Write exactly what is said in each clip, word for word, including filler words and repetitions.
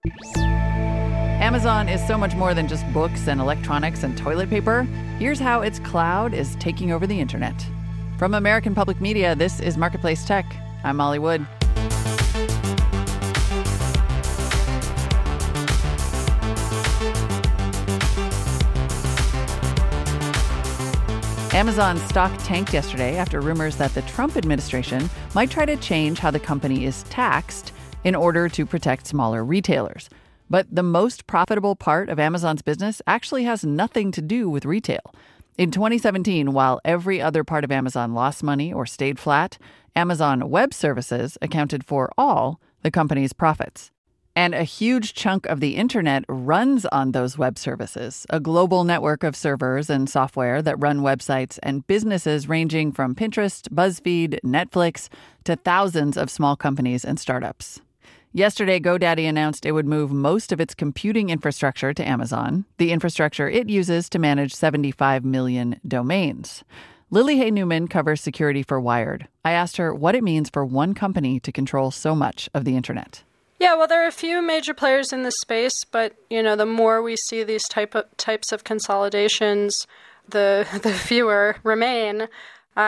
Amazon is so much more than just books and electronics and toilet paper. Here's how its cloud is taking over the internet. From American Public Media, this is Marketplace Tech. I'm Molly Wood. Amazon stock tanked yesterday after rumors that the Trump administration might try to change how the company is taxed in order to protect smaller retailers. But the most profitable part of Amazon's business actually has nothing to do with retail. In twenty seventeen, while every other part of Amazon lost money or stayed flat, Amazon Web Services accounted for all the company's profits. And a huge chunk of the internet runs on those web services, a global network of servers and software that run websites and businesses ranging from Pinterest, BuzzFeed, Netflix, to thousands of small companies and startups. Yesterday, GoDaddy announced it would move most of its computing infrastructure to Amazon, the infrastructure it uses to manage seventy-five million domains. Lily Hay Newman covers security for Wired. I asked her what it means for one company to control so much of the internet. Yeah, well, there are a few major players in this space, but, you know, the more we see these type of, types of consolidations, the the fewer remain. Uh,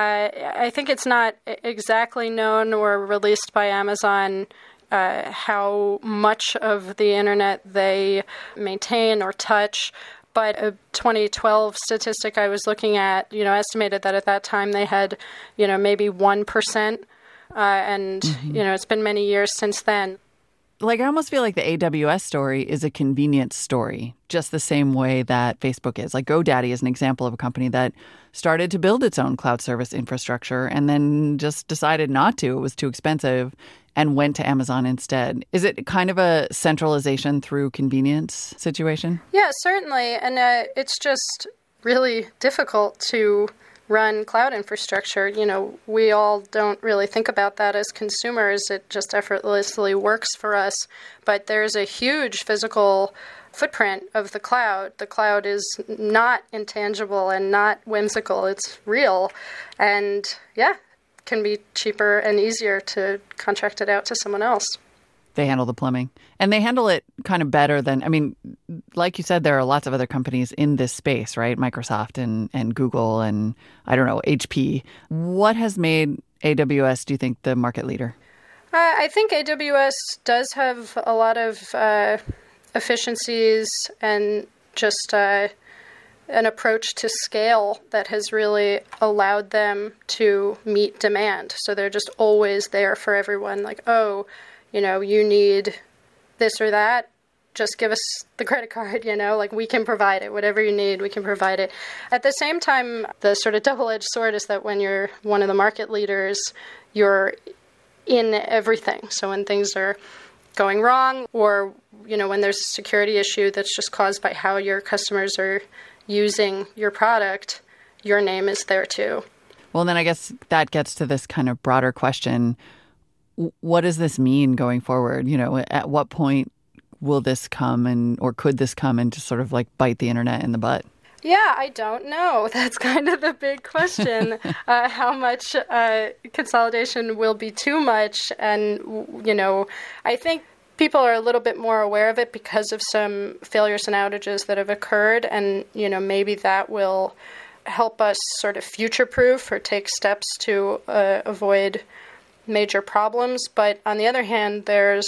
I think it's not exactly known or released by Amazon uh, how much of the internet they maintain or touch, but a twenty twelve statistic I was looking at, you know, estimated that at that time they had, you know, maybe one percent, uh, and, mm-hmm. you know, it's been many years since then. Like, I almost feel like the A W S story is a convenience story, just the same way that Facebook is. Like, GoDaddy is an example of a company that started to build its own cloud service infrastructure and then just decided not to. It was too expensive and went to Amazon instead. Is it kind of a centralization through convenience situation? Yeah, certainly. And uh, it's just really difficult to run cloud infrastructure. You know, we all don't really think about that as consumers. It just effortlessly works for us. But there's a huge physical footprint of the cloud. The cloud is not intangible and not whimsical. It's real. And yeah, can be cheaper and easier to contract it out to someone else. They handle the plumbing. And they handle it kind of better than, I mean, like you said, there are lots of other companies in this space, right? Microsoft and, and Google and, I don't know, H P. What has made A W S, do you think, the market leader? Uh, I think A W S does have a lot of uh, efficiencies and just uh, an approach to scale that has really allowed them to meet demand. So they're just always there for everyone. Like, oh, you know, you need this or that, just give us the credit card, you know, like we can provide it. Whatever you need, we can provide it. At the same time, the sort of double-edged sword is that when you're one of the market leaders, you're in everything. So when things are going wrong or, you know, when there's a security issue that's just caused by how your customers are using your product, your name is there too. Well, then I guess that gets to this kind of broader question. What does this mean going forward? You know, at what point will this come and or could this come and just sort of like bite the internet in the butt? Yeah, I don't know. That's kind of the big question. uh, how much uh, consolidation will be too much? And, you know, I think people are a little bit more aware of it because of some failures and outages that have occurred. And, you know, maybe that will help us sort of future-proof or take steps to uh, avoid major problems. But on the other hand, there's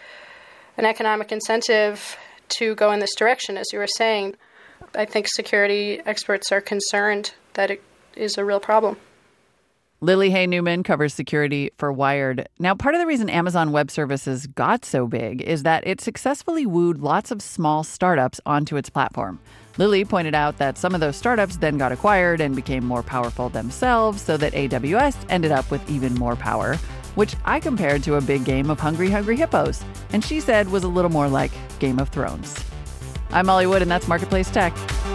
an economic incentive to go in this direction, as you were saying. I think security experts are concerned that it is a real problem. Lily Hay Newman covers security for Wired. Now, part of the reason Amazon Web Services got so big is that it successfully wooed lots of small startups onto its platform. Lily pointed out that some of those startups then got acquired and became more powerful themselves, so that A W S ended up with even more power, which I compared to a big game of Hungry Hungry Hippos, and she said was a little more like Game of Thrones. I'm Molly Wood, and that's Marketplace Tech.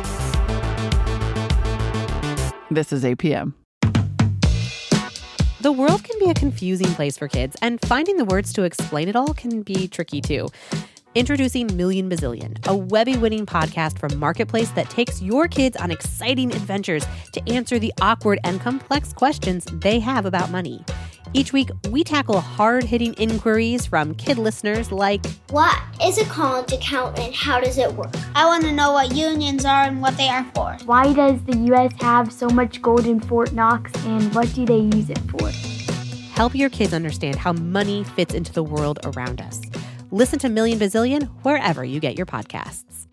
This is A P M. The world can be a confusing place for kids, and finding the words to explain it all can be tricky too. Introducing Million Bazillion, a Webby-winning podcast from Marketplace that takes your kids on exciting adventures to answer the awkward and complex questions they have about money. Each week, we tackle hard-hitting inquiries from kid listeners like, what is a college account and how does it work? I want to know what unions are and what they are for. Why does the U S have so much gold in Fort Knox and what do they use it for? Help your kids understand how money fits into the world around us. Listen to Million Bazillion wherever you get your podcasts.